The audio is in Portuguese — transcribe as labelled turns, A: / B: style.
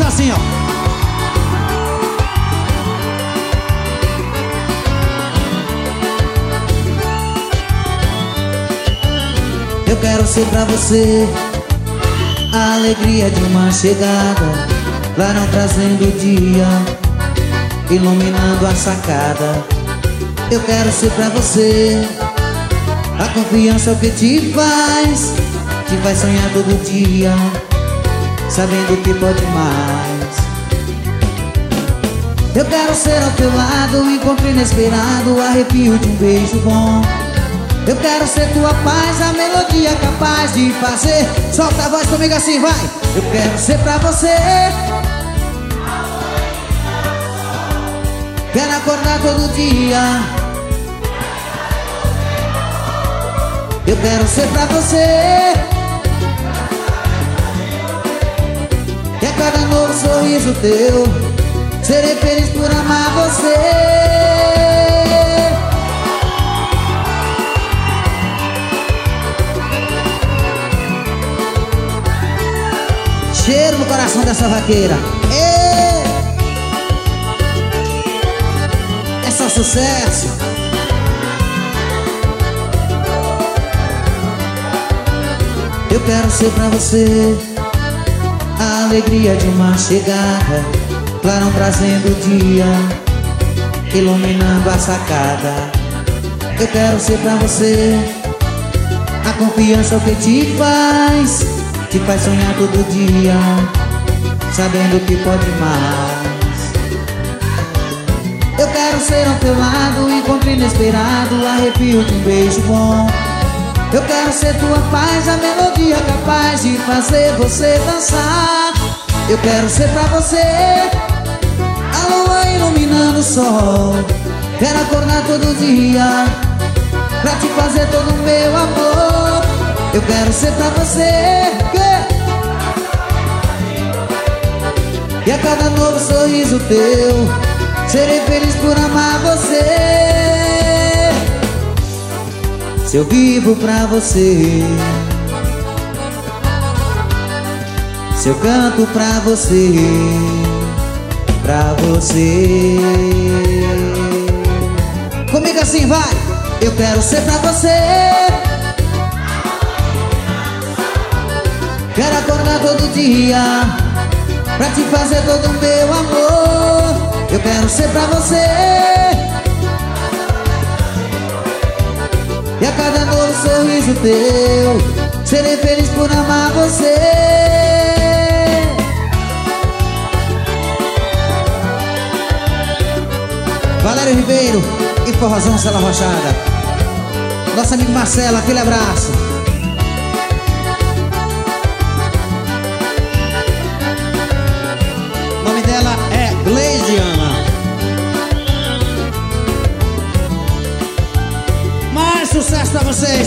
A: assim, ó. Eu quero ser pra você a alegria de uma chegada, clarão trazendo o dia, iluminando a sacada. Eu quero ser pra você a confiança que te faz sonhar todo dia, sabendo que pode mais. Eu quero ser ao teu lado, um encontro inesperado, arrepio de um beijo bom. Eu quero ser tua paz, a melodia capaz de fazer. Solta a voz comigo assim, vai. Eu quero ser pra você. Quero acordar todo dia. Eu quero ser pra você. E a cada novo sorriso teu, serei feliz por amar você. Cheiro no coração dessa vaqueira. É só sucesso. Eu quero ser pra você a alegria de uma chegada, clarão trazendo o dia, iluminando a sacada. Eu quero ser pra você a confiança que te faz sonhar todo dia, sabendo que pode mais. Eu quero ser ao teu lado, um encontro inesperado, arrepio de um beijo bom. Eu quero ser tua paz, a melodia capaz de fazer você dançar. Eu quero ser pra você a lua iluminando o sol. Quero acordar todo dia pra te fazer todo o meu amor. Eu quero ser pra você e a cada novo sorriso teu, serei feliz por amar você. Se eu vivo pra você, se eu canto pra você, pra você. Comigo assim, vai. Eu quero ser pra você. Quero acordar todo dia pra te fazer todo o meu amor. Eu quero ser pra você e a cada novo sorriso teu, serei feliz por amar você. Valério Ribeiro e Forrozão Cela Rochada. Nosso amigo Marcelo, aquele abraço.